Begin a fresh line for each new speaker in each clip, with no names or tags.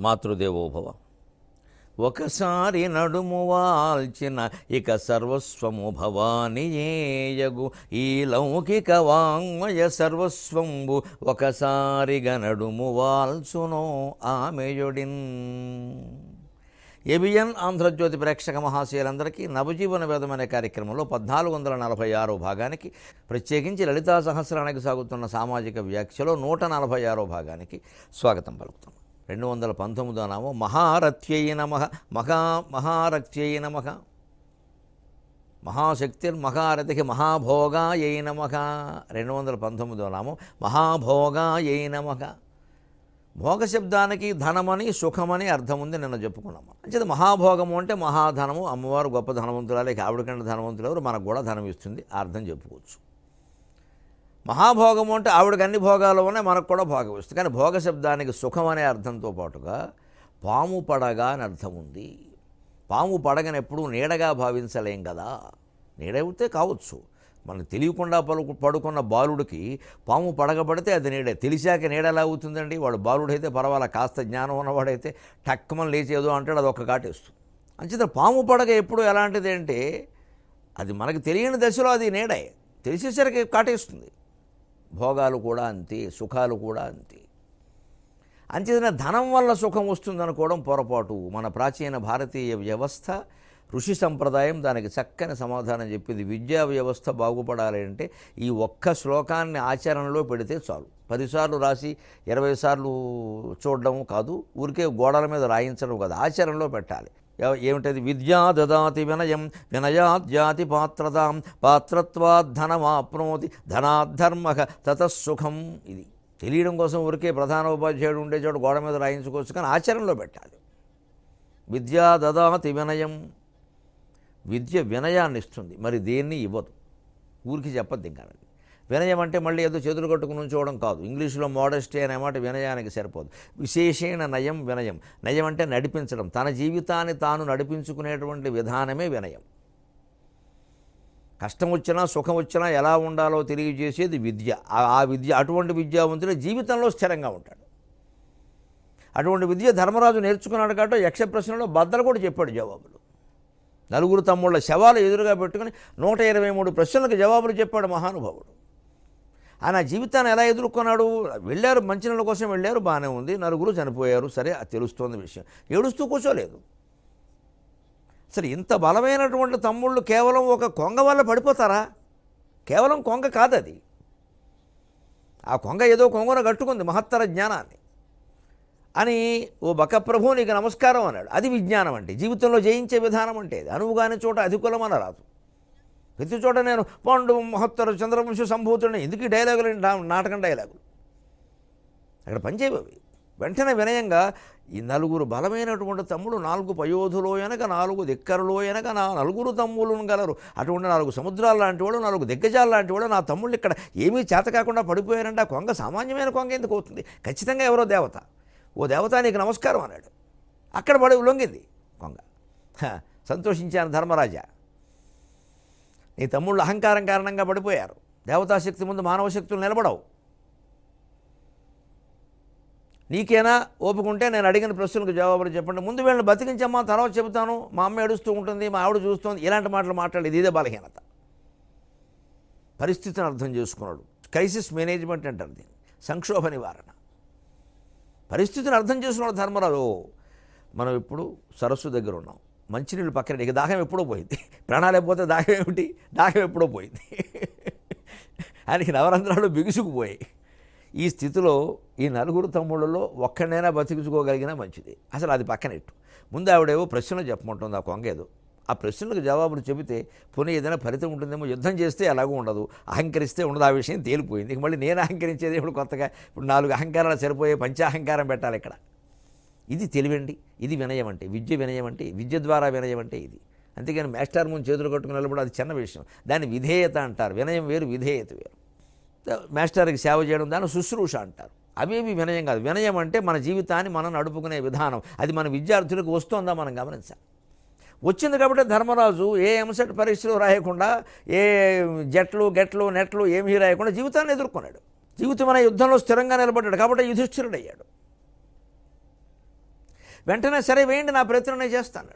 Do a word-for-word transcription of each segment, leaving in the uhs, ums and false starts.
మాతృదేవోభవ. ఒకసారి నడుము వాల్చిన ఇక సర్వస్వము భవానియేయగు ఈ లౌకిక వాంగ్మయ సర్వస్వంబు ఒకసారిగా నడుము వాల్చునో ఆమెయుడిన్. ఏబిఎన్ ఆంధ్రజ్యోతి ప్రేక్షక మహాశయులందరికీ నవజీవన వేదం అనే కార్యక్రమంలో పద్నాలుగు వందల నలభై ఆరో భాగానికి, ప్రత్యేకించి లలితా సహస్రానికి సాగుతున్న సామాజిక వ్యాఖ్యలో నూట నలభై ఆరో భాగానికి స్వాగతం పలుకుతాం. రెండు వందల పంతొమ్మిదో నామం మహారథ్యై నమః. మహా మహారథ్యై నమః. మహాశక్తిర్ మహారథికి మహాభోగాయై నమః. రెండు వందల పంతొమ్మిదో నామం మహాభోగాయై నమః. భోగ శబ్దానికి ధనమని సుఖమని అర్థం ఉంది, నిన్న చెప్పుకున్నాము. అంటే మహాభోగము అంటే మహాధనము, అమ్మవారు గొప్ప ధనవంతురాలే, ఆవిడకంటే ధనవంతులు ఎవరు, మనకు కూడా ధనం ఇస్తుంది, అర్థం చెప్పుకోవచ్చు. మహాభోగము అంటే ఆవిడకి అన్ని భోగాలు ఉన్నాయి, మనకు కూడా భోగం ఇస్తుంది. కానీ భోగ శబ్దానికి సుఖం అనే అర్థంతో పాటుగా పాము పడగా అని అర్థం ఉంది. పాము పడగని ఎప్పుడూ నీడగా భావించలేం కదా. నీడైతే కావచ్చు, మనకు తెలియకుండా పలుకు పడుకున్న బాలుడికి పాము పడగబడితే అది నీడే. తెలిసాక నీడ ఎలా అవుతుందండి? వాడు బాలుడైతే పర్వాలా, కాస్త జ్ఞానం ఉన్నవాడైతే టక్కుమని లేచేదో అంటాడు, అది ఒక్క కాటేస్తుంది. అంచేత పాము పడగ ఎప్పుడు ఎలాంటిది అంటే అది మనకు తెలియని దశలో అది నీడే, తెలిసేసరికి కాటేస్తుంది. భోగాలు కూడా అంతే, సుఖాలు కూడా అంతే. అంచేతనే ధనం వల్ల సుఖం వస్తుందనుకోవడం పొరపాటు. మన ప్రాచీన భారతీయ వ్యవస్థ, ఋషి సంప్రదాయం దానికి చక్కని సమాధానం చెప్పింది. విద్యా వ్యవస్థ బాగుపడాలి అంటే ఈ ఒక్క శ్లోకాన్ని ఆచరణలో పెడితే చాలు. పదిసార్లు రాసి ఇరవై సార్లు చూడడం కాదు, ఊరికే గోడల మీద రాయించడం కాదు, ఆచరణలో పెట్టాలి. ఏమిటది? విద్యా దదాతి వినయం వినయాద్యాతి పాత్రతాం పాత్రత్వాద్ ధనమాప్నోతి ధనాద్ధర్మః తతఃసుఖం. ఇది తెలియడం కోసం ఊరికే ప్రధాన ఉపాధ్యాయుడు ఉండే చోటు గోడ మీద రాయించుకోవచ్చు, కానీ ఆచరణలో పెట్టాలి. విద్యా దదాతి వినయం, విద్య వినయాన్ని ఇస్తుంది, మరి దేన్ని ఇవ్వదు. ఊరికి చెప్పద్దు. ఇంకా వినయం అంటే మళ్ళీ ఏదో చేతులు కట్టుకుని ఉంచోవడం కాదు. ఇంగ్లీష్లో మోడెస్టీ అనే మాట వినయానికి సరిపోదు. విశేషణ నయం వినయం. నయం అంటే నడిపించడం, తన జీవితాన్ని తాను నడిపించుకునేటువంటి విధానమే వినయం. కష్టం వచ్చినా సుఖం వచ్చినా ఎలా ఉండాలో తెలియజేసేది విద్య. ఆ విద్య, అటువంటి విద్యావంతుడే జీవితంలో స్థిరంగా ఉంటాడు. అటువంటి విద్య ధర్మరాజు నేర్చుకున్నాడు కాబట్టి యక్ష ప్రశ్నలో బద్దలు కూడా చెప్పాడు జవాబులు. నలుగురు తమ్ముళ్ళ శవాలు ఎదురుగా పెట్టుకుని నూట ఇరవై మూడు ప్రశ్నలకు జవాబులు చెప్పాడు మహానుభావుడు. ఆయన జీవితాన్ని ఎలా ఎదుర్కొన్నాడు? వెళ్ళారు, మంచినీళ్ళ కోసం వెళ్ళారు, బాగానే ఉంది, నలుగురు చనిపోయారు, సరే అది తెలుస్తోంది విషయం. ఏడుస్తూ కూర్చోలేదు. సరే, ఇంత బలమైనటువంటి తమ్ముళ్ళు కేవలం ఒక కొంగ వల్ల పడిపోతారా? కేవలం కొంగ కాదు అది. ఆ కొంగ ఏదో కొంగను కట్టుకుంది మహత్తర జ్ఞానాన్ని అని, ఓ బకప్రభు నీకు నమస్కారం అన్నాడు. అది విజ్ఞానం అంటే, జీవితంలో జయించే విధానం అంటే. అది అనువుగాని చోట అధికులం అనరాదు. ప్రతి చోట నేను పాండు మహత్తర చంద్రవంశ సంభూతుడిని, ఎందుకు ఈ డైలాగులు, నాటకం డైలాగులు అక్కడ పనిచేయవి. వెంటనే వినయంగా ఈ నలుగురు బలమైనటువంటి తమ్ముడు, నాలుగు పయోధులో ఎనక నాలుగు దిక్కరులో ఎనక నా నలుగురు తమ్ములను గలరు, అటువంటి నాలుగు సముద్రాలు లాంటి వాడు, నాలుగు దిగ్గజాలు లాంటి వాడు, నా తమ్ముళ్ళు ఇక్కడ ఏమీ చేత కాకుండా పడిపోయారంటే ఆ కొంగ సామాన్యమైన కొంగ ఎందుకు అవుతుంది? ఖచ్చితంగా ఎవరో దేవత. ఓ దేవత నీకు నమస్కారం అన్నాడు. అక్కడ పడి లొంగింది కొంగ. సంతోషించాను ధర్మరాజా, నీ తమ్ముళ్ళు అహంకారం కారణంగా పడిపోయారు. దేవతాశక్తి ముందు మానవ శక్తులు నిలబడవు. నీకేనా ఓపుకుంటే నేను అడిగిన ప్రశ్నలకు జవాబులు చెప్పండి. ముందు వీళ్ళని బతికించమ్మా, తర్వాత చెబుతాను, మా అమ్మ ఏడుస్తూ ఉంటుంది, మా ఆవిడ చూస్తుంది, ఇలాంటి మాటలు మాట్లాడేది ఇదే బలహీనత. పరిస్థితిని అర్థం చేసుకున్నాడు. క్రైసిస్ మేనేజ్మెంట్ అంటారు దీన్ని, సంక్షోభ నివారణ. పరిస్థితిని అర్థం చేసుకున్నాడు ధర్మరాజు. మనం ఇప్పుడు సరస్సు దగ్గర ఉన్నాం, మంచినీళ్ళు పక్కన, నీకు దాహం ఎప్పుడో పోయింది. ప్రాణాలే పోతే దాహం ఏమిటి? దాహం ఎప్పుడో పోయింది. ఆయనకి నవరంధ్రాలు బిగుసుకుపోయాయి. ఈ స్థితిలో ఈ నలుగురు తమ్ముళ్ళలో ఒక్కడైనా బతికించుకోగలిగినా మంచిది. అసలు అది పక్కనెట్టు. ముందు ఆవిడేవో ప్రశ్నలు చెప్పమంటుంది ఆ కొంగేదో. ఆ ప్రశ్నలకు జవాబులు చెబితే పోనీ ఏదైనా ఫలితం ఉంటుందేమో. యుద్ధం చేస్తే ఎలాగూ ఉండదు, అహంకరిస్తే ఉండదు, ఆ విషయం తేలిపోయింది. ఇక మళ్ళీ నేను అహంకరించేది ఇప్పుడు కొత్తగా, ఇప్పుడు నాలుగు అహంకారాలు సరిపోయే పంచాహంకారం పెట్టాలి ఇక్కడ. ఇది తెలివండి, ఇది వినయం అంటే. విద్య వినయం అంటే, విద్య ద్వారా వినయం అంటే ఇది. అంతేగాని మాస్టర్ ముందు చేతులు కట్టుకుని నిలబడి అది చిన్న విషయం. దాన్ని విధేయత అంటారు. వినయం వేరు, విధేయత వేరు. మాస్టర్కి సేవ చేయడం దాన్ని శుశ్రూష అంటారు. అవేవి వినయం కాదు. వినయం అంటే మన జీవితాన్ని మనం నడుపుకునే విధానం. అది మన విద్యార్థులకు వస్తుందా మనం గమనించాలి. వచ్చింది కాబట్టి ధర్మరాజు ఏ ఎంసెట్ పరీక్షలు రాయకుండా, ఏ జట్లు గెట్లు నెట్లు ఏమీ రాయకుండా జీవితాన్ని ఎదుర్కొన్నాడు. జీవితం అనే యుద్ధంలో స్థిరంగా నిలబడ్డాడు కాబట్టి యుధిష్ఠిరుడు అయ్యాడు. వెంటనే సరే వేయండి, నా ప్రయత్నం నేను చేస్తాను.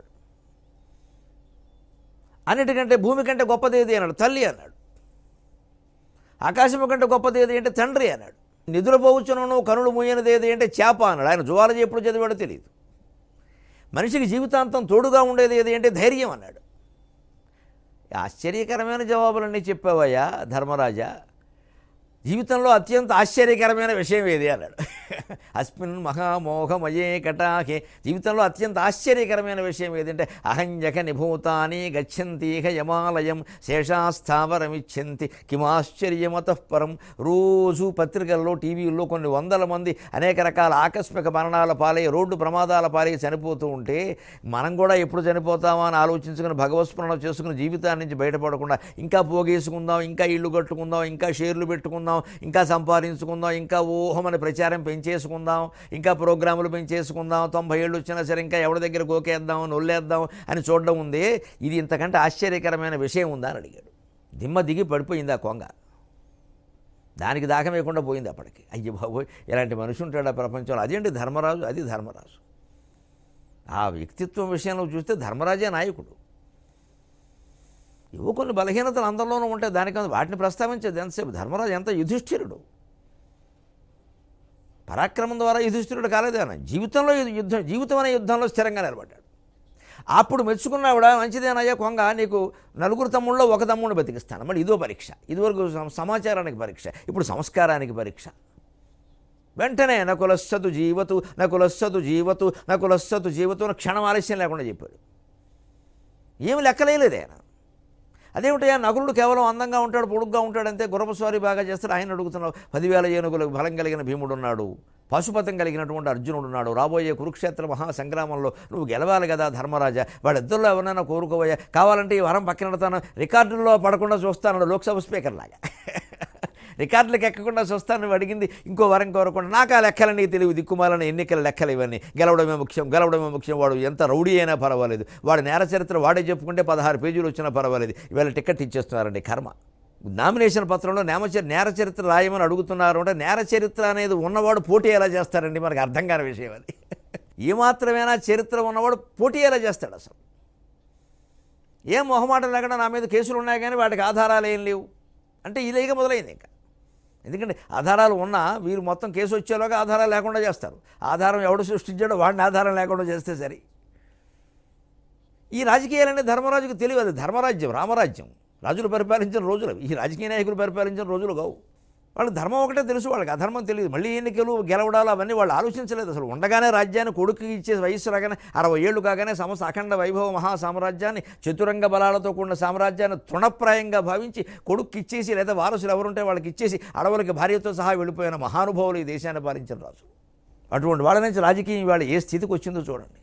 అన్నిటికంటే భూమి కంటే గొప్పది ఏది అన్నాడు, తల్లి అన్నాడు. ఆకాశము కంటే గొప్పది ఏది అంటే తండ్రి అన్నాడు. నిద్రపోవచ్చునను కనులు మూయనిది ఏది అంటే చేప అన్నాడు. ఆయన జువాలజీ ఎప్పుడు చదివాడో తెలియదు. మనిషికి జీవితాంతం తోడుగా ఉండేది ఏది అంటే ధైర్యం అన్నాడు. ఆశ్చర్యకరమైన జవాబులన్నీ చెప్పావయ్యా ధర్మరాజా. జీవితంలో అత్యంత ఆశ్చర్యకరమైన విషయం ఏది అన్నాడు. అస్మిన్ మహామోహమయే కటాహే. జీవితంలో అత్యంత ఆశ్చర్యకరమైన విషయం ఏదంటే అహంజక నిభూతాని గచ్చంతీహ యమాలయం శేషాస్థావరమిచ్చంతి కిమాశ్చర్యమతఃపరం. రోజు పత్రికల్లో టీవీల్లో కొన్ని వందల మంది అనేక రకాల ఆకస్మిక మరణాల పాలై రోడ్డు ప్రమాదాల పాలై చనిపోతూ ఉంటే మనం కూడా ఎప్పుడు చనిపోతామా అని ఆలోచించుకుని భగవత్స్మరణ చేసుకుని జీవితాన్ని నుంచి బయటపడకుండా ఇంకా పోగేసుకుందాం, ఇంకా ఇల్లు కట్టుకుందాం, ఇంకా షేర్లు పెట్టుకుందాం, ఇంకా సంపాదించుకుందాం, ఇంకా ఊహమని ప్రచారం పెంచేసుకుందాం, ఇంకా ప్రోగ్రాములు పెంచేసుకుందాం, తొంభై ఏళ్ళు వచ్చినా సరే ఇంకా ఎవరి దగ్గర గోకేద్దాం నొల్లేద్దాం అని చూడడం ఉంది. ఇది ఇంతకంటే ఆశ్చర్యకరమైన విషయం ఉందా అని అడిగాడు. దిమ్మ దిగి పడిపోయింది ఆ కొంగ. దానికి దాకా వేయకుండా పోయింది అప్పటికి. అయ్యి బాబోయ్, ఇలాంటి మనిషి ఉంటాడు ఆ ప్రపంచంలో. అదేంటి ధర్మరాజు, అది ధర్మరాజు. ఆ వ్యక్తిత్వం విషయంలో చూస్తే ధర్మరాజే నాయకుడు. ఏవో కొన్ని బలహీనతలు అందరిలోనూ ఉంటాయి, దానికి వాటిని ప్రస్తావించేది ఎంతసేపు. ధర్మరాజు ఎంత యుధిష్ఠిరుడు. పరాక్రమం ద్వారా యుధిష్ఠిరుడు కాలేదు ఆయన. జీవితంలో యుద్ధం జీవితం అనే యుద్ధంలో స్థిరంగా నిలబడ్డాడు. అప్పుడు మెచ్చుకున్నావిడ, మంచిదేనయ్యా కొంగ, నీకు నలుగురు తమ్ముళ్ళలో ఒక తమ్ముడిని బతికిస్తాను. మళ్ళీ ఇదో పరీక్ష. ఇదివరకు సమాచారానికి పరీక్ష, ఇప్పుడు సంస్కారానికి పరీక్ష. వెంటనే నకులస్సతు జీవతు నకులస్సతు జీవతు నకులస్సతు జీవతు అని క్షణం ఆలస్యం లేకుండా చెప్పాడు. ఏమి లెక్కలేదు ఆయన. అదేమిటయ్యా, నకులుడు కేవలం అందంగా ఉంటాడు, పొడుగ్గా ఉంటాడంతే, గుర్రపుస్వారీ బాగా చేస్తాడు. ఆయన అడుగుతున్నావు. పదివేల ఏనుగులకు బలం కలిగిన భీముడు ఉన్నాడు, పశుపతం కలిగినటువంటి అర్జునుడు ఉన్నాడు. రాబోయే కురుక్షేత్ర మహాసంగ్రామంలో నువ్వు గెలవాలి కదా ధర్మరాజా. వాడిద్దరిలో ఎవరైనా కోరుకోవయ్యా, కావాలంటే ఈ వరం పక్కన పెడతాను, రికార్డుల్లో పడకుండా చూస్తాను, లోక్సభ స్పీకర్ లాగా రికార్డులకు ఎక్కకుండా చూస్తాను. నువ్వు అడిగింది ఇంకో వరం కోరకుండా. నాకు ఆ లెక్కలని తెలివి, దిక్కుమాలని ఎన్నికల లెక్కలు ఇవన్నీ. గెలవడమే ముఖ్యం, గెలవడమే ముఖ్యం. వాడు ఎంత రౌడీ అయినా పర్వాలేదు, వాడి నేర చరిత్ర వాడే చెప్పుకుంటే పదహారు పేజీలు వచ్చినా పర్వాలేదు. ఇవాళ టికెట్ ఇచ్చేస్తున్నారండి, కర్మ. నామినేషన్ పత్రంలో నేమచ నేర చరిత్ర రాయమని అడుగుతున్నారు అంటే నేర చరిత్ర అనేది ఉన్నవాడు పోటీ ఎలా చేస్తారండి? మనకు అర్థం కాని విషయం అది. ఏమాత్రమైనా చరిత్ర ఉన్నవాడు పోటీ ఎలా చేస్తాడు? అసలు ఏం మొహమాటం లేకుండా నా మీద కేసులు ఉన్నాయి కానీ వాటికి ఆధారాలు ఏం లేవు అంటే ఇలాగ మొదలైంది. ఇంకా ఎందుకంటే ఆధారాలు ఉన్నా వీరు మొత్తం కేసు వచ్చేలోగా ఆధారాలు లేకుండా చేస్తారు. ఆధారం ఎవడు సృష్టించాడో వాడిని ఆధారం లేకుండా చేస్తే సరి. ఈ రాజకీయాలనే ధర్మరాజుకు తెలియదు. అది ధర్మరాజ్యం, రామరాజ్యం. రాజులు పరిపాలించిన రోజులు ఈ రాజకీయ నాయకులు పరిపాలించిన రోజులు కావు. వాళ్ళకి ధర్మం ఒకటే తెలుసు, వాళ్ళకి అధర్మం తెలియదు. మళ్ళీ ఎన్నికలు గెలవడాలు అవన్నీ వాళ్ళు ఆలోచించలేదు. అసలు ఉండగానే రాజ్యాన్ని కొడుకు ఇచ్చే వయస్సు రాగానే అరవై ఏళ్ళు కాగానే సమస్త అఖండ వైభవ మహా సామ్రాజ్యాన్ని, చతురంగ బలాలతో కూడిన సామ్రాజ్యాన్ని తృణప్రాయంగా భావించి కొడుకు ఇచ్చేసి, లేదా వారసులు ఎవరుంటే వాళ్ళకి ఇచ్చేసి అడవులకి భార్యతో సహా వెళ్ళిపోయిన మహానుభావులు ఈ దేశాన్ని పాలించిన రాజు. అటువంటి వాళ్ళ నుంచి రాజకీయం వాళ్ళ ఏ స్థితికి వచ్చిందో చూడండి.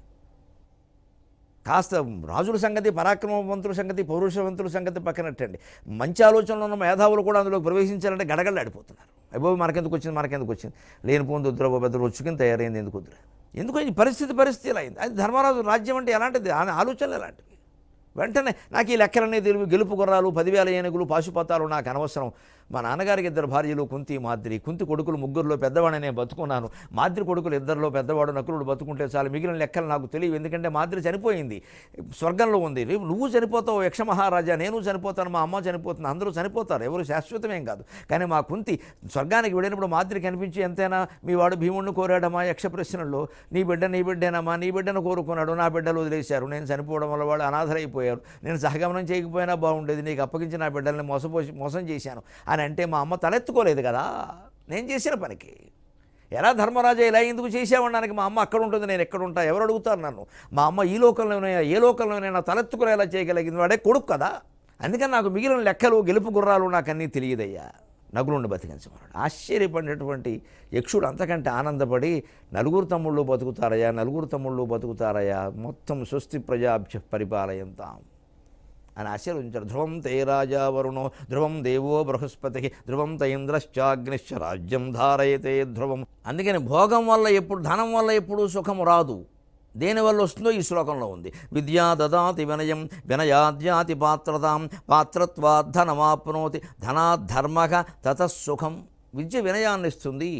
కాస్త రాజుల సంగతి, పరాక్రమవంతుల సంగతి, పౌరుషవంతుల సంగతి పక్కనట్టండి, మంచి ఆలోచనలు ఉన్న మేధావులు కూడా అందులోకి ప్రవేశించాలంటే గడగడలాడిపోతున్నారు. అయ్యో మనకెందుకు వచ్చింది మనకెందుకు వచ్చింది లేనిపోంది వద్దురా పెద్ద వచ్చుకుని తయారైంది, ఎందుకు వద్దురా, ఎందుకు ఈ పరిస్థితి పరిస్థితి ఇలా అయింది. అది ధర్మరాజు రాజ్యం అంటే ఎలాంటిది, ఆలోచనలు ఎలాంటివి. వెంటనే నాకు ఈ లెక్కలన్నీ తెలివి, గెలుపు గుర్రాలు, పదివేల ఏనుగులు, పాశుపతాలు నాకు అనవసరం. మా నాన్నగారికి ఇద్దరు భార్యలు, కుంతి మాద్రి. కుంతి కొడుకులు ముగ్గురులో పెద్దవాడిని నేను బతుకున్నాను. మాద్రి కొడుకులు ఇద్దరిలో పెద్దవాడు నకులుడు బతుకుంటే చాలు. మిగిలిన లెక్కలు నాకు తెలియవు, ఎందుకంటే మాద్రి చనిపోయింది, స్వర్గంలో ఉంది. నువ్వు చనిపోతావు యక్షమహారాజా, నేను చనిపోతాను, మా అమ్మ చనిపోతుంది, అందరూ చనిపోతారు, ఎవరు శాశ్వతమేం కాదు. కానీ మా కుంతి స్వర్గానికి వెళ్ళినప్పుడు మాద్రి కనిపించి ఎంతైనా మీ వాడు భీముడిని కోరాడమా యక్ష ప్రశ్నల్లో, నీ బిడ్డ నీ బిడ్డేనమ్మా, నీ బిడ్డను కోరుకున్నాడు, నా బిడ్డలు వదిలేశారు, నేను చనిపోవడం వల్ల వాళ్ళు అనాథరైపోయారు, నేను సహగమనం చేయకపోయినా బాగుండేది, నీకు అప్పగించి నా బిడ్డల్ని మోసపోసి మోసం చేశాను అని అంటే మా అమ్మ తలెత్తుకోలేదు కదా నేను చేసిన పనికి. ఎలా ధర్మరాజా ఇలా ఎందుకు చేసావనడానికి మా అమ్మ అక్కడ ఉంటుంది, నేను ఎక్కడ ఉంటా, ఎవరు అడుగుతారు నన్ను? మా అమ్మ ఈ లోకంలోనైనా ఏ లోకంలోనైనా తలెత్తుకునేలా చేయగలిగింది వాడే కొడుకు కదా. అందుకని నాకు మిగిలిన లెక్కలు, గెలుపు గుర్రాలు నాకు అన్నీ తెలియదయ్యా, నగులుండి బతికించమన్నాడు. ఆశ్చర్యపడినటువంటి యక్షుడు అంతకంటే ఆనందపడి, నలుగురు తమ్ముళ్ళు బతుకుతారయ్యా, నలుగురు తమ్ముళ్ళు బతుకుతారయ్యా, మొత్తం స్వస్తి ప్రజాభ్య పరిపాలయంతాం అని ఆశీర్వదించారు. ధ్రువం తే రాజా వరుణో ధ్రువం దేవో బృహస్పతి ధ్రువం తైంద్రశ్చాగ్నిశ్చ రాజ్యం ధారయతే ధ్రువం. అందుకని భోగం వల్ల ఎప్పుడు, ధనం వల్ల ఎప్పుడు సుఖము రాదు. దేనివల్ల వస్తుందో ఈ శ్లోకంలో ఉంది. విద్యా దదాతి వినయం వినయాద్యాతి పాత్రతాం పాత్రత్వాద్ధనమాప్నోతి ధనాద్ధర్మక తతఃసుఖం. విద్య వినయాన్ని ఇస్తుంది,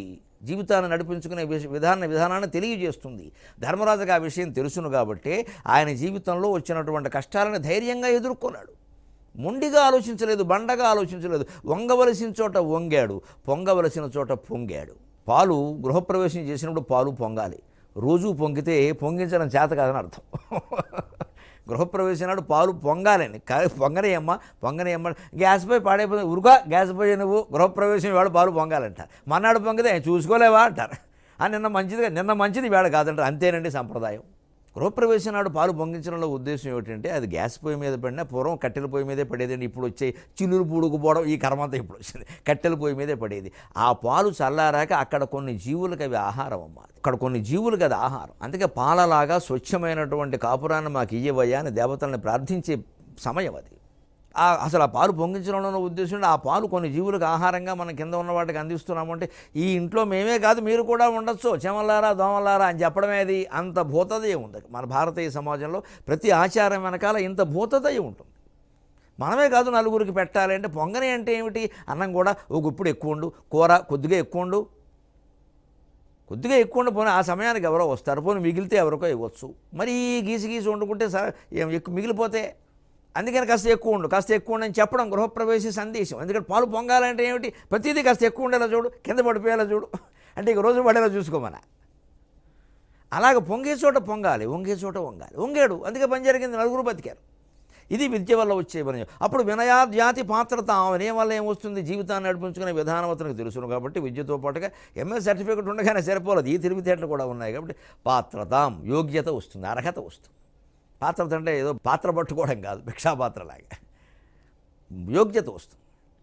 జీవితాన్ని నడిపించుకునే విధాన విధానాన్ని తెలియజేస్తుంది. ధర్మరాజుకు ఆ విషయం తెలుసును కాబట్టి ఆయన జీవితంలో వచ్చినటువంటి కష్టాలను ధైర్యంగా ఎదుర్కొన్నాడు. మొండిగా ఆలోచించలేదు, బండగా ఆలోచించలేదు. వంగవలసిన చోట వంగాడు, పొంగవలసిన చోట పొంగాడు. పాలు గృహప్రవేశం చేసినప్పుడు పాలు పొంగాలి. రోజు పొంగితే పొంగించడం చేత కాదని అర్థం. గృహప్రవేశం నాడు పాలు పొంగాలని, పొంగనేయమ్మ పొంగనేయమ్మ గ్యాస్ పై పాడైపోతుంది, ఉరుగా గ్యాస్ పై నువ్వు గృహప్రవేశం వాడు పాలు పొంగాలంటారు. మన్నాడు పొంగితే చూసుకోలేవా అంటారు. నిన్న మంచిది నిన్న మంచిది వేళ కాదంటారు. అంతేనండి సంప్రదాయం. గృహప్రవేశం నాడు పాలు పొంగించడంలో ఉద్దేశం ఏమిటంటే అది గ్యాస్ పొయ్యి మీద పడినా పూర్వం కట్టెల పొయ్యి మీదే పడేదండి. ఇప్పుడు వచ్చే చిల్లులు పూడుకుపోవడం ఈ కర్మంతా ఇప్పుడు వచ్చింది. కట్టెల పొయ్యి మీదే పడేది. ఆ పాలు చల్లారాక అక్కడ కొన్ని జీవులకు అవి ఆహారం అమ్మ, అక్కడ కొన్ని జీవులకు అది ఆహారం. అందుకే పాలలాగా స్వచ్ఛమైనటువంటి కాపురాన్ని మాకు ఇయ్యవయ్యా అని దేవతల్ని ప్రార్థించే సమయం అది. అసలు ఆ పాలు పొంగించడంలో ఉద్దేశం ఆ పాలు కొన్ని జీవులకు ఆహారంగా మనం కింద ఉన్న వాటికి అందిస్తున్నామంటే ఈ ఇంట్లో మేమే కాదు మీరు కూడా ఉండొచ్చు, చెమల్లారా దోమలారా అని చెప్పడమే. అది అంత భూతదయ ఉంది మన భారతీయ సమాజంలో. ప్రతి ఆచారం వెనకాల ఇంత భూతదయ ఉంటుంది. మనమే కాదు నలుగురికి పెట్టాలి అంటే పొంగని అంటే ఏమిటి? అన్నం కూడా ఒక ఇప్పుడు ఎక్కువ ఉండు, కూర కొద్దిగా ఎక్కువ ఉండు, కొద్దిగా ఎక్కువ ఉండి పోనీ ఆ సమయానికి ఎవరో వస్తారు, పోనీ మిగిలితే ఎవరికో ఇవ్వచ్చు. మరి గీసి గీసి వండుకుంటే సార్ ఎక్కువ మిగిలిపోతే అందుకని కాస్త ఎక్కువ ఉండు, కాస్త ఎక్కువ ఉండని చెప్పడం గృహప్రవేశ సందేశం. ఎందుకంటే పాలు పొంగాలంటే ఏమిటి? ప్రతిదీ కాస్త ఎక్కువ ఉండేలా చూడు, కింద పడిపోయేలా చూడు, అంటే ఇక రోజు పడేలా చూసుకోమన. అలాగ పొంగే చోట పొంగాలి, వంగే చోట వంగాలి. వంగాడు, అందుకే పని జరిగింది, నలుగురు బతికారు. ఇది విద్య వల్ల వచ్చే పని. అప్పుడు వినయాద్యాతి పాత్రత వినయం వల్ల ఏమొస్తుంది? జీవితాన్ని నడిపించుకునే విధానం అతనికి తెలుసును కాబట్టి విద్యతో పాటుగా ఎంఏ సర్టిఫికెట్ ఉండగానే సరిపోలేదు, ఈ తెలివితేటలు కూడా ఉన్నాయి కాబట్టి పాత్రతాం యోగ్యత వస్తుంది, అర్హత వస్తుంది. పాత్రత అంటే ఏదో పాత్ర పట్టుకోవడం కాదు, భిక్షాపాత్రలాగా యోగ్యత వస్తుంది.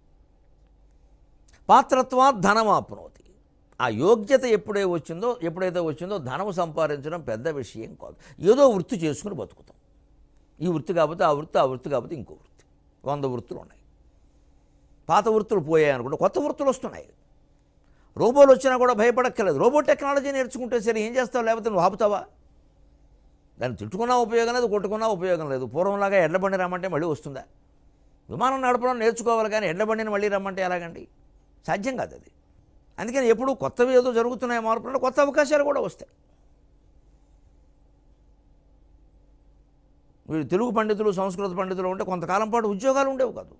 పాత్రత్వా ధనమాప్నోతి. ఆ యోగ్యత ఎప్పుడే వచ్చిందో ఎప్పుడైతే వచ్చిందో ధనం సంపాదించడం పెద్ద విషయం కాదు. ఏదో వృత్తి చేసుకుని బతుకుతాం. ఈ వృత్తి కాకపోతే ఆ వృత్తి, ఆ వృత్తి కాకపోతే ఇంకో వృత్తి. వంద వృత్తులు ఉన్నాయి. పాత వృత్తులు పోయాయి అనుకుంటే కొత్త వృత్తులు వస్తున్నాయి. రోబోలు వచ్చినా కూడా భయపడక్కర్లేదు. రోబో టెక్నాలజీ నేర్చుకుంటే సరే ఏం చేస్తావు, లేకపోతే నువ్వు ఆపుతావా? దాన్ని తిట్టుకున్నా ఉపయోగం లేదు, కొట్టుకున్నా ఉపయోగం లేదు. పూర్వంలాగా ఎడ్ల బండి రమ్మంటే మళ్ళీ వస్తుందా? విమానం నడపడం నేర్చుకోవాలి కానీ ఎడ్ల బండిని మళ్ళీ రమ్మంటే ఎలాగండి? సాధ్యం కాదు అది. అందుకని ఎప్పుడు కొత్తవి ఏదో జరుగుతున్నాయి మార్పులు, కొత్త అవకాశాలు కూడా వస్తాయి. వీళ్ళు తెలుగు పండితులు సంస్కృత పండితులు ఉంటే కొంతకాలం పాటు ఉద్యోగాలు ఉండేవి కాదు.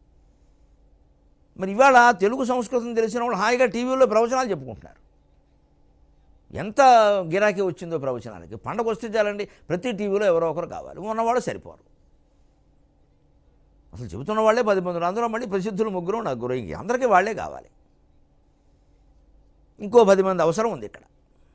మరి ఇవాళ తెలుగు సంస్కృతం తెలిసిన వాళ్ళు హాయిగా టీవీలో ప్రవచనాలు చెప్పుకుంటున్నారు. ఎంత గిరాకీ వచ్చిందో ప్రవచనానికి. పండగ వస్తే చాలండి ప్రతి టీవీలో ఎవరో ఒకరు కావాలి, ఉన్నవాళ్ళు సరిపోరు. అసలు చెబుతున్న వాళ్ళే పది మంది, అందులో మళ్ళీ ప్రసిద్ధులు ముగ్గురు నలుగురు, ఇంక అందరికీ వాళ్ళే కావాలి. ఇంకో పది మంది అవసరం ఉంది ఇక్కడ.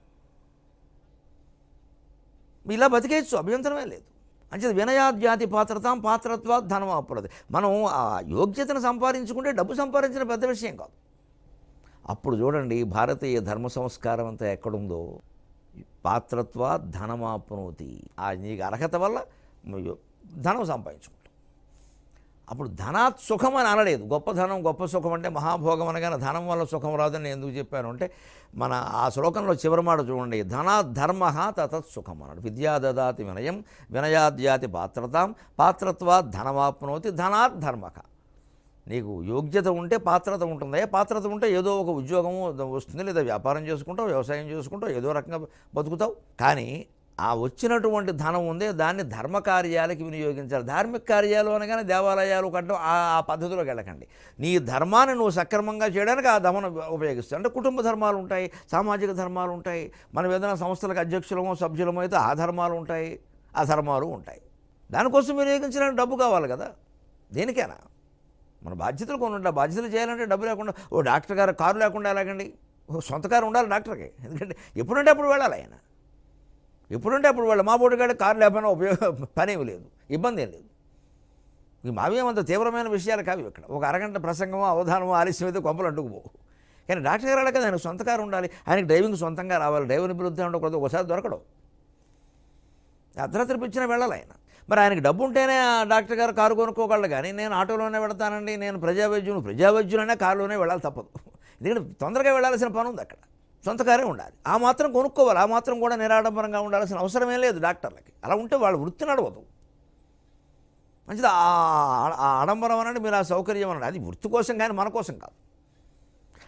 ఇలా బతికేయచ్చు, అభ్యంతరమే లేదు. అంటే వినయాద్యాతి పాత్రతాం పాత్రత్వా ధనం అప్పుడది. మనం ఆ యోగ్యతను సంపాదించుకుంటే డబ్బు సంపాదించిన పెద్ద విషయం కాదు. అప్పుడు చూడండి భారతీయ ధర్మ సంస్కారం అంతా ఎక్కడుందో, పాత్రత్వా ధనమాప్నోతి. ఆ నీకు అర్హత వల్ల ధనం సంపాదించుకుంటాం. అప్పుడు ధనాత్ సుఖం అని అనలేదు. గొప్ప ధనం గొప్ప సుఖం అంటే మహాభోగం అనగానే ధనం వల్ల సుఖం రాదని నేను ఎందుకు చెప్పాను అంటే, మన ఆ శ్లోకంలో చివరి మాట చూడండి, ధనాత్ ధర్మ తతత్ సుఖం అన్నాడు. విద్యా దదాతి వినయం వినయాద్యాతి పాత్రతాం పాత్రత్వా ధనమాప్నోతి ధనాత్ ధర్మక. నీకు యోగ్యత ఉంటే పాత్రత ఉంటుంది. పాత్రత ఉంటే ఏదో ఒక ఉద్యోగము వస్తుంది, లేదా వ్యాపారం చేసుకుంటావు, వ్యవసాయం చేసుకుంటావు, ఏదో రకంగా బతుకుతావు. కానీ ఆ వచ్చినటువంటి ధనం ఉందే దాన్ని ధర్మ కార్యాలకి వినియోగించాలి. ధార్మిక కార్యాలు అనగానే దేవాలయాలు కట్టడం ఆ పద్ధతిలోకి వెళ్ళకండి. నీ ధర్మాన్ని నువ్వు సక్రమంగా చేయడానికి ఆ ధమను ఉపయోగిస్తావు. అంటే కుటుంబ ధర్మాలు ఉంటాయి, సామాజిక ధర్మాలు ఉంటాయి, మనం ఏదైనా సంస్థలకు అధ్యక్షులమో సభ్యులమో అయితే ఆ ధర్మాలు ఉంటాయి, ఆ ధర్మాలు ఉంటాయి. దానికోసం వినియోగించడానికి డబ్బు కావాలి కదా. దేనికైనా మన బాధ్యతలు కొన్ని ఉంటాయి. బాధ్యతలు చేయాలంటే డబ్బు లేకుండా, ఓ డాక్టర్ గారు కారు లేకుండా ఎలాగండి? సొంత కారు ఉండాలి డాక్టర్కి. ఎందుకంటే ఎప్పుడంటే అప్పుడు వెళ్ళాలి ఆయన, ఎప్పుడంటే అప్పుడు వాళ్ళు. మా బోటుగాడు కారు లేకపోయినా ఉపయోగ పనేమి లేదు, ఇబ్బంది ఏం లేదు. మావేమంత తీవ్రమైన విషయాలు కావు ఇక్కడ. ఒక అరగంట ప్రసంగమో అవధానమో ఆలస్యం అయితే కొంపలు అంటుకుపోవు. కానీ డాక్టర్ గారు కదా ఆయనకు సొంత కారు ఉండాలి, ఆయనకి డ్రైవింగ్ సొంతంగా రావాలి. డ్రైవర్ని పిలుద్దాం ఉండకూడదు, ఒకసారి దొరకడం, అర్ధరాత్రి పిచ్చినా వెళ్ళాలి ఆయన. మరి ఆయనకి డబ్బు ఉంటేనే డాక్టర్ గారు కారు కొనుక్కోగలడు. కానీ నేను ఆటోలోనే వెళతానండి, నేను ప్రజావైద్యులు ప్రజావైద్యులైనా కారులోనే వెళ్ళాలి, తప్పదు. ఎందుకంటే తొందరగా వెళ్ళాల్సిన పని ఉంది అక్కడ. సొంత కారే ఉండాలి, ఆ మాత్రం కొనుక్కోవాలి, ఆ మాత్రం కూడా నిరాడంబరంగా ఉండాల్సిన అవసరమే లేదు డాక్టర్లకి. అలా ఉంటే వాళ్ళ వృత్తి నడవదు. మంచిది. ఆ ఆడంబరం అనండి, మీరు ఆ సౌకర్యం అనండి, అది వృత్తి కోసం కానీ మన కోసం కాదు.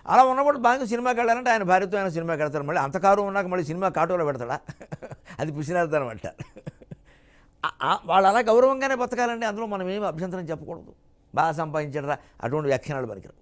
అలా ఉన్నప్పుడు బాగా సినిమాకి వెళ్ళాలంటే ఆయన భార్యతో ఆయన సినిమాకి వెళ్తారు. మళ్ళీ అంత కారు ఉన్నాక మళ్ళీ సినిమా కాటులో పెడతాడా? అది పిసినారుతనం అంటారు. వాళ్ళు అలా గౌరవంగానే బతకాలండి, అందులో మనం ఏమి అభ్యంతరం చెప్పకూడదు. బాగా సంపాదించడరా అటువంటి వ్యాఖ్యానాలు పనికిరావు.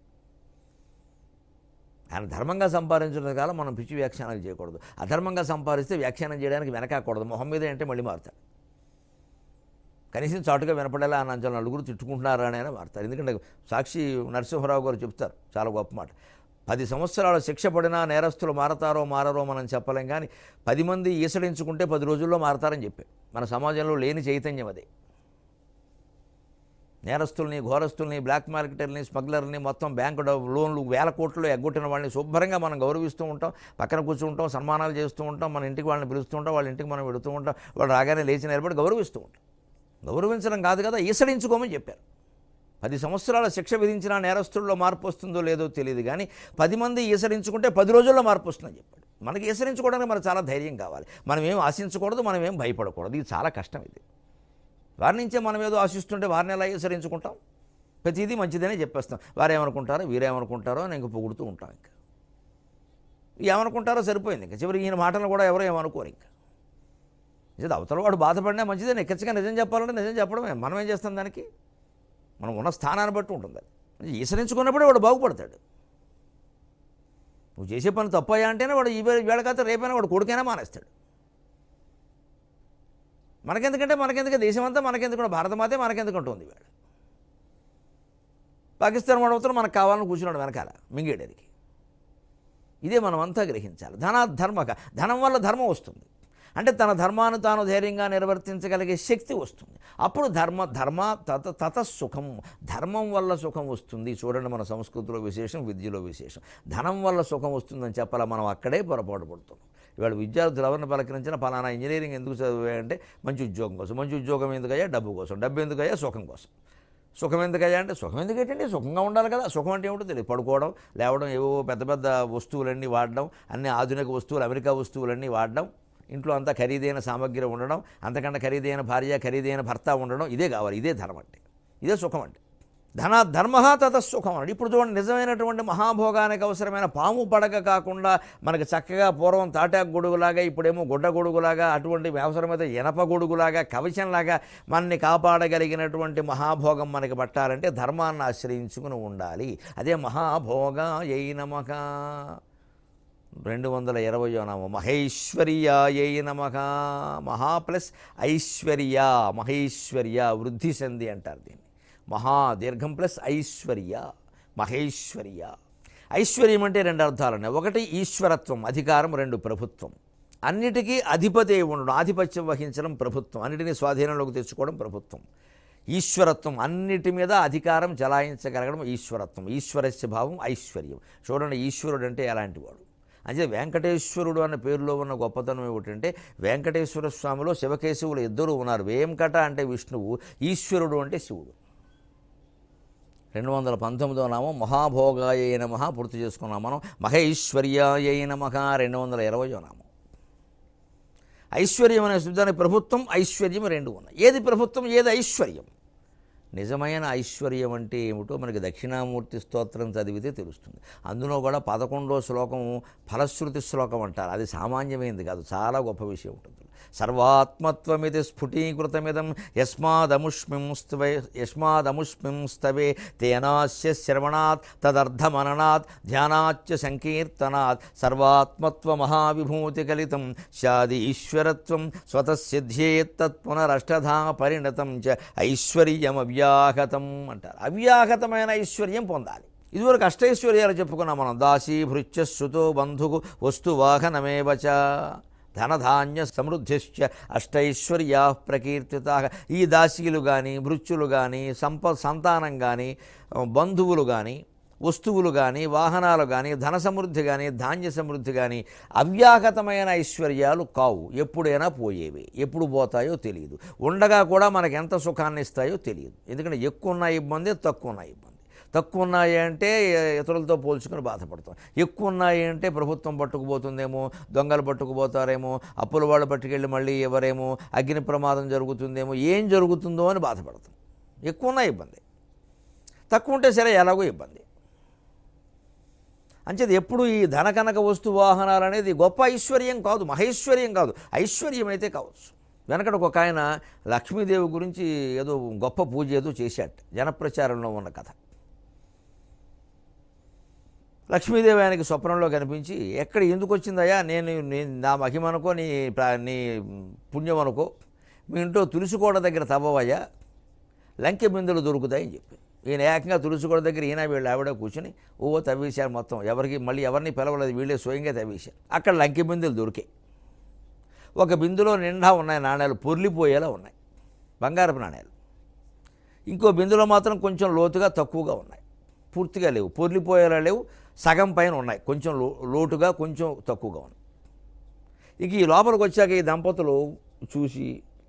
ఆయన ధర్మంగా సంపాదించడం కాలం మనం పిచ్చి వ్యాఖ్యానాలు చేయకూడదు. అధర్మంగా సంపాదిస్తే వ్యాఖ్యానం చేయడానికి వెనకాకూడదు. మొహం మీద అంటే మళ్ళీ మారుతాడు. కనీసం చాటుగా వినపడేలా ఆ నంచలు నలుగురు తిట్టుకుంటున్నారా అని అయినా మారుతారు. ఎందుకంటే సాక్షి నరసింహరావు గారు చెప్తారు చాలా గొప్ప మాట. పది సంవత్సరాల శిక్ష పడినా నేరస్తులు మారతారో మారరో మనం చెప్పలేం, కానీ పది మంది ఈసడించుకుంటే పది రోజుల్లో మారతారని చెప్పారు. మన సమాజంలో లేని చైతన్యం అదే. నేరస్తుల్ని, ఘోరస్తుల్ని, బ్లాక్ మార్కెటర్ని, స్మగ్లర్ని, మొత్తం బ్యాంకు లోన్లు వేల కోట్లు ఎగ్గొట్టిన వాళ్ళని శుభ్రంగా మనం గౌరవిస్తూ ఉంటాం, పక్కన కూర్చుంటాం, సన్మానాలు చేస్తూ ఉంటాం, మన ఇంటికి వాళ్ళని పిలుస్తూ ఉంటాం, వాళ్ళ ఇంటికి మనం వెళుతూ ఉంటాం, వాళ్ళు రాగానే లేచి నిలబడి గౌరవిస్తూ ఉంటాం. గౌరవించడం కాదు కదా, ఈసడించుకోమని చెప్పారు. పది సంవత్సరాల శిక్ష విధించిన నేరస్తుల్లో మార్పు వస్తుందో లేదో తెలియదు, కానీ పది మంది ఈసరించుకుంటే పది రోజుల్లో మార్పు వస్తుందని చెప్పాడు. మనకి ఈసరించుకోవడానికి మనకు చాలా ధైర్యం కావాలి. మనం ఏం ఆశించకూడదు, మనం ఏం భయపడకూడదు. ఇది చాలా కష్టం. ఇది వారి నుంచే మనం ఏదో ఆశిస్తుంటే వారిని ఎలా ఈసరించుకుంటాం? ప్రతిదీ మంచిదనే చెప్పేస్తాం. వారేమనుకుంటారో వీరేమనుకుంటారో అని ఇంక పొగుడుతూ ఉంటాం. ఇంకా ఏమనుకుంటారో సరిపోయింది. ఇంకా చివరికి ఈయన మాటలు కూడా ఎవరో ఏమనుకోరు. ఇంకా నిజం అవతల వాడు బాధపడినా మంచిదే, నిక్కచ్చిగా నిజం చెప్పాలంటే నిజం చెప్పడమే. మనం ఏం చేస్తాం దానికి? మనం ఉన్న స్థానాన్ని బట్టి ఉంటుంది. అది ఈసరించుకున్నప్పుడే వాడు బాగుపడతాడు. నువ్వు చేసే పని తప్పయ్యా అంటేనే వాడు ఈ వేళకైతే రేపైనా వాడు కొడుకైనా మానేస్తాడు. మనకెందుకంటే మనకెందుకు, దేశం అంతా మనకెందుకు, భారతమాతే మనకెందుకు ఉంటుంది. వాడు పాకిస్తాన్ వాడు అవుతాడు, మనకు కావాలని కూర్చున్నాడు వెనకాల మింగేయడానికి. ఇదే మనం అంతా గ్రహించాలి. ధనాధర్మక, ధనం వల్ల ధర్మం వస్తుంది. అంటే తన ధర్మాన్ని తాను ధైర్యంగా నిర్వర్తించగలిగే శక్తి వస్తుంది. అప్పుడు ధర్మ ధర్మ తత తత సుఖం, ధర్మం వల్ల సుఖం వస్తుంది. చూడండి, మన సంస్కృతిలో విశేషం, విద్యలో విశేషం. ధనం వల్ల సుఖం వస్తుందని చెప్పాలా, మనం అక్కడే పొరపాటు పడుతున్నాం. ఇవాళ విద్యార్థులు ఎవరిని పలకరించినా ఫలానా ఇంజనీరింగ్ ఎందుకు చదివాయంటే మంచి ఉద్యోగం కోసం. మంచి ఉద్యోగం ఎందుకయ్యా? డబ్బు కోసం. డబ్బు ఎందుకయ్యా? సుఖం కోసం. సుఖం ఎందుకయ్యా అంటే సుఖం ఎందుకంటే సుఖంగా ఉండాలి కదా. సుఖం అంటే ఏమిటో తెలియదు. పడుకోవడం, లేవడం, ఏవో పెద్ద పెద్ద వస్తువులన్నీ వాడడం, అన్ని ఆధునిక వస్తువులు, అమెరికా వస్తువులన్నీ వాడడం, ఇంట్లో అంతా ఖరీదైన సామగ్రి ఉండడం, అంతకన్నా ఖరీదైన భార్య, ఖరీదైన భర్త ఉండడం, ఇదే కావాలి. ఇదే ధర్మం అంటే, ఇదే సుఖం అంటే. ధన ధర్మ తత సుఖం అన్నాడు. ఇప్పుడు చూడండి, నిజమైనటువంటి మహాభోగానికి అవసరమైన పాము పడగ కాకుండా మనకి చక్కగా పూర్వం తాటాకు గొడుగులాగా, ఇప్పుడేమో గుడ్డ గొడుగులాగా, అటువంటి అవసరమైతే ఇనప గొడుగులాగా, కవచంలాగా మనని కాపాడగలిగినటువంటి మహాభోగం మనకి పట్టాలంటే ధర్మాన్ని ఆశ్రయించుకుని ఉండాలి. అదే మహాభోగాయై నమః. రెండు వందల ఇరవయో నామం మహేశ్వర్యాయై నమః. మహా ప్లస్ ఐశ్వర్య, మహేశ్వర్య వృద్ధి సంధి అంటారు దీన్ని. మహా దీర్ఘం ప్లస్ ఐశ్వర్య, మహేశ్వర్య. ఐశ్వర్యం అంటే రెండు అర్థాలు ఉన్నాయి. ఒకటి ఈశ్వరత్వం, అధికారం. రెండు ప్రభుత్వం. అన్నిటికీ అధిపతి ఉండడం, ఆధిపత్యం వహించడం ప్రభుత్వం. అన్నిటినీ స్వాధీనంలోకి తెచ్చుకోవడం ప్రభుత్వం. ఈశ్వరత్వం, అన్నిటి మీద అధికారం చలాయించగలగడం ఈశ్వరత్వం. ఈశ్వరస్య భావం ఐశ్వర్యం. చూడండి, ఈశ్వరుడు అంటే ఎలాంటి వాడు. అంటే వెంకటేశ్వరుడు అన్న పేరులో ఉన్న గొప్పతనం ఏమిటంటే, వెంకటేశ్వర స్వామిలో శివకేశవులు ఇద్దరు ఉన్నారు. వెంకట అంటే విష్ణువు, ఈశ్వరుడు అంటే శివుడు. రెండు వందల పంతొమ్మిదో నామం మహాభోగాయ నమః పూర్తి చేసుకున్నాం మనం. మహేశ్వర్యాయ నమః రెండు వందల ఇరవయో నామం. ఐశ్వర్యం అనే శబ్దానికి ప్రభుత్వం, ఐశ్వర్యం రెండు ఉన్నాయి. ఏది ప్రభుత్వం, ఏది ఐశ్వర్యం? నిజమైన ఐశ్వర్యం అంటే ఏమిటో మనకి దక్షిణామూర్తి స్తోత్రం చదివితే తెలుస్తుంది. అందులో కూడా పదకొండో శ్లోకం ఫలశ్రుతి శ్లోకం అంటారు. అది సామాన్యమైనది కాదు, చాలా గొప్ప విషయం ఉంటుంది. సర్వాత్మత్వమితి స్ఫుటీకృతమిదం యస్మాదముష్మింస్తవే యస్మాదముష్మింస్తవే తేనాస్య శ్రవణాత్ తదర్థమననాత్ ధ్యానాచ్చ సంకీర్తనాత్ సర్వాత్మత్వ మహావిభూతి కలితం స్యాది ఈశ్వరత్వం స్వతసిద్ధ్యేత్తత్పునరష్టధా పరిణతం చ ఐశ్వర్యం అవ్యాహతం అంటారు. అవ్యాహతమైన ఐశ్వర్యం పొందాలి. ఇదివరకు అష్టైశ్వర్యాలు చెప్పుకున్నాం మనం. దాసీ భృత్య శ్రుతో బంధుకు వస్తువాహనమేవచ ధనధాన్య సమృద్ధిశ్చ అష్టైశ్వర్యా ప్రకీర్తితా. ఈ దాసీలు కానీ, భృత్యులు కానీ, సంప సంతానం కానీ, బంధువులు కానీ, వస్తువులు కానీ, వాహనాలు కానీ, ధన సమృద్ధి కానీ, ధాన్య సమృద్ధి కానీ అవ్యాహతమైన ఐశ్వర్యాలు కావు. ఎప్పుడైనా పోయేవి, ఎప్పుడు పోతాయో తెలియదు. ఉండగా కూడా మనకు ఎంత సుఖాన్ని ఇస్తాయో తెలియదు. ఎందుకంటే ఎక్కువ ఉన్న ఇబ్బంది, తక్కువ ఉన్న ఇబ్బంది. తక్కువ ఉన్నాయి అంటే ఇతరులతో పోల్చుకుని బాధపడతాం. ఎక్కువ ఉన్నాయి అంటే ప్రభుత్వం పట్టుకుపోతుందేమో, దొంగలు పట్టుకుపోతారేమో, అప్పుల వాళ్ళు పట్టుకెళ్ళి మళ్ళీ ఎవరేమో, అగ్ని ప్రమాదం జరుగుతుందేమో, ఏం జరుగుతుందో అని బాధపడతాం. ఎక్కువ ఉన్న ఇబ్బంది, తక్కువ ఉంటే సరే ఎలాగో ఇబ్బంది. అంచేది ఎప్పుడు ఈ ధన కనక వస్తు వాహనాలు అనేది గొప్ప ఐశ్వర్యం కాదు, మహైశ్వర్యం కాదు, ఐశ్వర్యం అయితే కావచ్చు. వెనకటి ఒక ఆయన లక్ష్మీదేవి గురించి ఏదో గొప్ప పూజ ఏదో చేశాట, జనప్రచారంలో ఉన్న కథ. లక్ష్మీదేవి ఆయనకి స్వప్నంలో కనిపించి, ఎక్కడ ఎందుకు వచ్చిందయ్యా, నేను నేను నా మహిమనుకో నీ నీ పుణ్యం అనుకో, మీ ఇంట్లో తులసికోట దగ్గర తవ్వవయ్యా, లంకె బిందులు దొరుకుతాయని చెప్పి. ఈయన ఏకంగా తులసికోట దగ్గర ఈయన వీళ్ళు ఆవిడ కూర్చుని ఓ తవ్వేశారు మొత్తం. ఎవరికి మళ్ళీ ఎవరిని పిలవలేదు, వీళ్ళే స్వయంగా తవ్వేశారు. అక్కడ లంకె బిందులు దొరికాయి. ఒక బిందులో నిండా ఉన్నాయి నాణ్యాలు, పొర్లిపోయేలా ఉన్నాయి, బంగారపు నాణ్యాలు. ఇంకో బిందులో మాత్రం కొంచెం లోతుగా తక్కువగా ఉన్నాయి, పూర్తిగా లేవు, పొర్లిపోయేలా లేవు, సగం పైన ఉన్నాయి, కొంచెం లో లోటుగా కొంచెం తక్కువగా ఉన్నాయి. ఇక ఈ లోపలికి వచ్చాక ఈ దంపతులు చూసి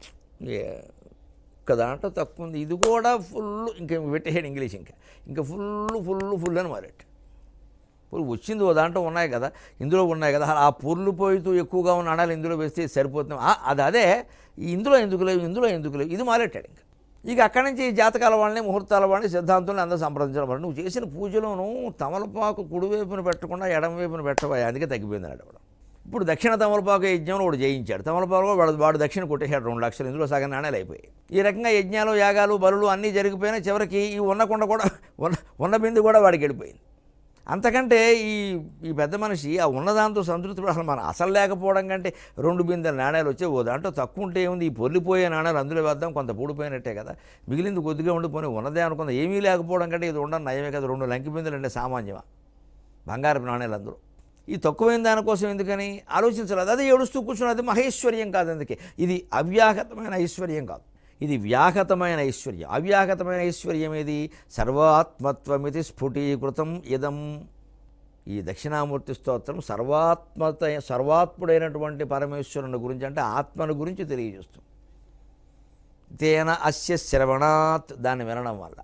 ఒక దాంట్లో తక్కువ ఉంది, ఇది కూడా ఫుల్, ఇంకా పెట్టేసాడు ఇంగ్లీష్, ఇంకా ఇంకా ఫుల్ ఫుల్ ఫుల్ అని మారాడు. ఇప్పుడు వచ్చింది ఓ దాంట్లో ఉన్నాయి కదా, ఇందులో ఉన్నాయి కదా, ఆ పూర్లు పోయితూ ఎక్కువగా ఉన్న అణాలు ఇందులో వేస్తే సరిపోతుంది, అది అదే ఇందులో ఎందుకు లేవు, ఇందులో ఎందుకు లేవు, ఇది మారెట్టాడు. ఇంకా ఇక అక్కడి నుంచి జాతకాల వాళ్ళని, ముహూర్తాల వాళ్ళని, సిద్ధాంతుల్ని అందరూ సంప్రదించడం వల్ల నువ్వు చేసిన పూజలోనూ తమలపాకు కుడివైపున పెట్టకుండా ఎడమవైపున పెట్టబోయే, అందుకే తగ్గిపోయింది అడవడం. ఇప్పుడు దక్షిణ తమలపాకు యజ్ఞంలో వాడు జయించాడు, తమలపాకు వాడు వాడు దక్షిణ కొట్టేశాడు రెండు లక్షలు, ఇందులో సగం నాణ్యాలు అయిపోయాయి. ఈ రకంగా యజ్ఞాలు, యాగాలు, బలులు అన్నీ జరిగిపోయినా చివరికి ఈ ఉన్నకుండ కూడా ఉన్న ఉన్న బిందు కూడా వాడికి వెళ్ళిపోయింది. అంతకంటే ఈ ఈ పెద్ద మనిషి ఆ ఉన్నదాంతో సంతృప్తి పడాలి. మనం అసలు లేకపోవడం కంటే రెండు బిందెల నాణ్యాలు వచ్చే ఓ దాంట్లో తక్కువ ఉంటే ఏముంది, ఈ పొర్లిపోయే నాణ్యాలు అందులో వేద్దాం, కొంత పూడిపోయినట్టే కదా, మిగిలింది కొద్దిగా ఉండిపోయి ఉన్నదే అనుకుందా, ఏమీ లేకపోవడం కంటే ఇది ఉండడం నయమే కదా, రెండు లంకి బిందెలు అంటే సామాన్యమా, బంగారపు నాణ్యాలు అందరూ. ఈ తక్కువైన దానికోసం ఎందుకని ఆలోచించలేదు, అదే ఏడుస్తూ కూర్చున్నది మహేశ్వర్యం కాదు. అందుకే ఇది అవ్యాహతమైన ఐశ్వర్యం కాదు, ఇది వ్యాహతమైన ఐశ్వర్యం. అవ్యాహతమైన ఐశ్వర్యం ఏది, సర్వాత్మత్వమితి స్ఫుటీకృతం ఇదం. ఈ దక్షిణామూర్తి స్తోత్రం సర్వాత్మత సర్వాత్ముడైనటువంటి పరమేశ్వరుని గురించి, అంటే ఆత్మను గురించి తెలియజేస్తుంది. తేన అస్య శ్రవణాత్, దాన్ని వినడం వల్ల,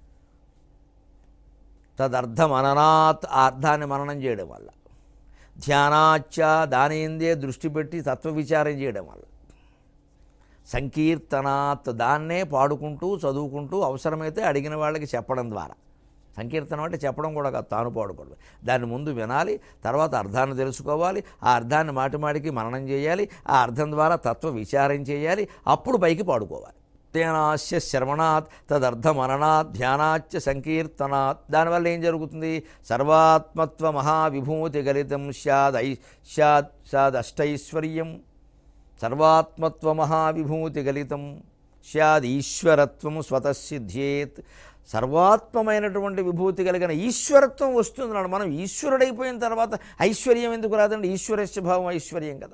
తదర్థమననాత్, ఆ అర్థాన్ని మననం చేయడం వల్ల, ధ్యానాచ్చ, దాని ఎందే దృష్టి పెట్టి తత్వ విచారం చేయడం వల్ల, సంకీర్తనాత్, దాన్నే పాడుకుంటూ చదువుకుంటూ అవసరమైతే అడిగిన వాళ్ళకి చెప్పడం ద్వారా. సంకీర్తనం అంటే చెప్పడం కూడా కాదు, తాను పాడుకోవడం. దాన్ని ముందు వినాలి, తర్వాత అర్థాన్ని తెలుసుకోవాలి, ఆ అర్థాన్ని మాటిమాటికి మననం చేయాలి, ఆ అర్థం ద్వారా తత్వ విచారం చేయాలి, అప్పుడు పైకి పాడుకోవాలి. తేనాస్య శ్రవణాత్ తదర్థమననాత్ ధ్యానాచ్చ సంకీర్తనాత్. దానివల్ల ఏం జరుగుతుంది, సర్వాత్మత్వ మహావిభూతి గలితం స్యాద్ స్యాద్ స్యాద్ అష్టైశ్వర్యం. సర్వాత్మత్వ మహావిభూతి గలితం స్యాద్ ఈశ్వరత్వం స్వతసిద్ధ్యేత్. సర్వాత్మమైనటువంటి విభూతి కలిగిన ఈశ్వరత్వం వస్తుంది. మనం ఈశ్వరుడైపోయిన తర్వాత ఐశ్వర్యం ఎందుకు రాదండి, ఈశ్వరస్య భావం ఐశ్వర్యం కదా.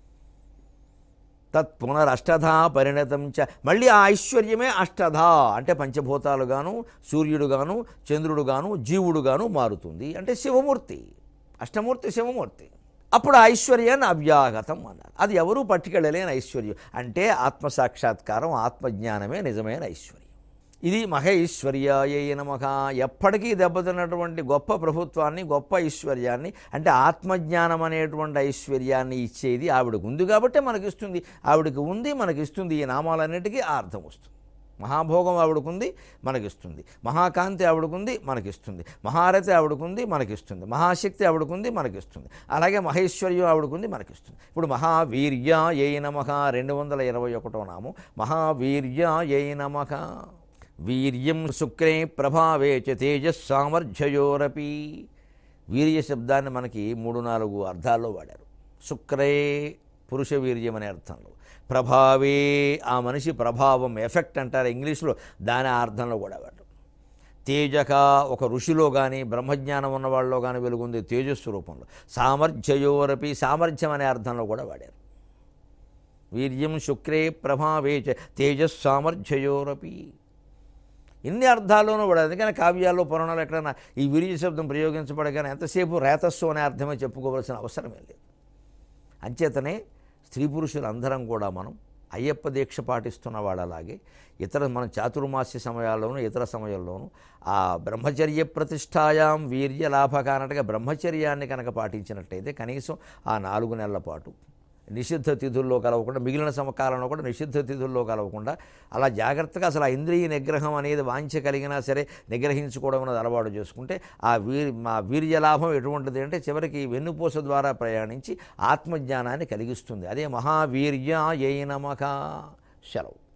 తత్ పునరష్టధా పరిణతం చ, మళ్ళీ ఆ ఐశ్వర్యమే అష్టధా అంటే పంచభూతాలుగాను, సూర్యుడుగాను, చంద్రుడుగాను, జీవుడుగాను మారుతుంది. అంటే శివమూర్తి, అష్టమూర్తి శివమూర్తి. అప్పుడు ఐశ్వర్యాన్ని అవ్యాగతం అన్నారు. అది ఎవరూ పట్టుకెళ్ళలేని ఐశ్వర్యం. అంటే ఆత్మసాక్షాత్కారం, ఆత్మజ్ఞానమే నిజమైన ఐశ్వర్యం. ఇది మహైశ్వర్యాయై నమః. ఎప్పటికీ దెబ్బతిన్నటువంటి గొప్ప ప్రభుత్వాన్ని, గొప్ప ఐశ్వర్యాన్ని, అంటే ఆత్మజ్ఞానం అనేటువంటి ఐశ్వర్యాన్ని ఇచ్చేది ఆవిడకు ఉంది కాబట్టి మనకిస్తుంది. ఆవిడకి ఉంది, మనకిస్తుంది. ఈ నామాలన్నిటికీ ఆ అర్థం వస్తుంది. మహాభోగం ఆవిడకుంది, మనకిస్తుంది. మహాకాంతి ఆవిడకుంది, మనకిస్తుంది. మహారతి ఆవిడకుంది, మనకిస్తుంది. మహాశక్తి ఆవిడకుంది, మనకిస్తుంది. అలాగే మహేశ్వర్యం ఆవిడకుంది, మనకిస్తుంది. ఇప్పుడు మహావీర్యాయై నమః రెండు వందల ఇరవై ఒకటో నామం మహావీర్యాయై నమః. వీర్యం శుక్రే ప్రభావే చ తేజస్సామర్థ్యయోరపి. వీర్య శబ్దాన్ని మనకి మూడు నాలుగు అర్థాల్లో వాడారు. శుక్రే పురుష వీర్యం అనే అర్థంలో, ప్రభావే ఆ మనిషి ప్రభావం, ఎఫెక్ట్ అంటారు ఇంగ్లీష్లో, దాని అర్థంలో కూడా వాడారు. తేజక ఒక ఋషిలో కానీ బ్రహ్మజ్ఞానం ఉన్న వాళ్ళలో కానీ వెలుగుంది తేజస్సు రూపంలో. సామర్థ్యయోరపి సామర్థ్యం అనే అర్థంలో కూడా వాడారు. వీర్యం శుక్రే ప్రభావే చ తేజస్సామర్థ్యయోరపి. ఇన్ని అర్థాల్లోనూ కూడా. అందుకని కావ్యాల్లో, పురాణాలు ఎక్కడైనా ఈ వీర్య శబ్దం ప్రయోగించబడగానే ఎంతసేపు రేతస్సు అనే అర్థమే చెప్పుకోవాల్సిన అవసరమే లేదు. అంచేతనే స్త్రీ పురుషులందరం కూడా మనం అయ్యప్ప దీక్ష పాటిస్తున్న వాళ్ళలాగే ఇతర మన చాతుర్మాస్య సమయాల్లోనూ ఇతర సమయంలోనూ ఆ బ్రహ్మచర్య ప్రతిష్టాయాం వీర్య లాభక అన్నట్టుగా బ్రహ్మచర్యాన్ని కనుక పాటించినట్టయితే కనీసం ఆ నాలుగు నెలల పాటు నిషిద్ధ తిథుల్లో కలవకుండా, మిగిలిన సమకాలంలో కూడా నిషిద్ధ తిథుల్లో కలవకుండా అలా జాగ్రత్తగా అసలు ఆ ఇంద్రియ నిగ్రహం అనేది వాంఛ కలిగినా సరే నిగ్రహించుకోవడం అనేది అలవాటు చేసుకుంటే ఆ వీరి మా వీర్యలాభం ఎటువంటిది అంటే చివరికి వెన్నుపూస ద్వారా ప్రయాణించి ఆత్మజ్ఞానాన్ని కలిగిస్తుంది. అదే మహావీర్యాయ నమః. సెలవు.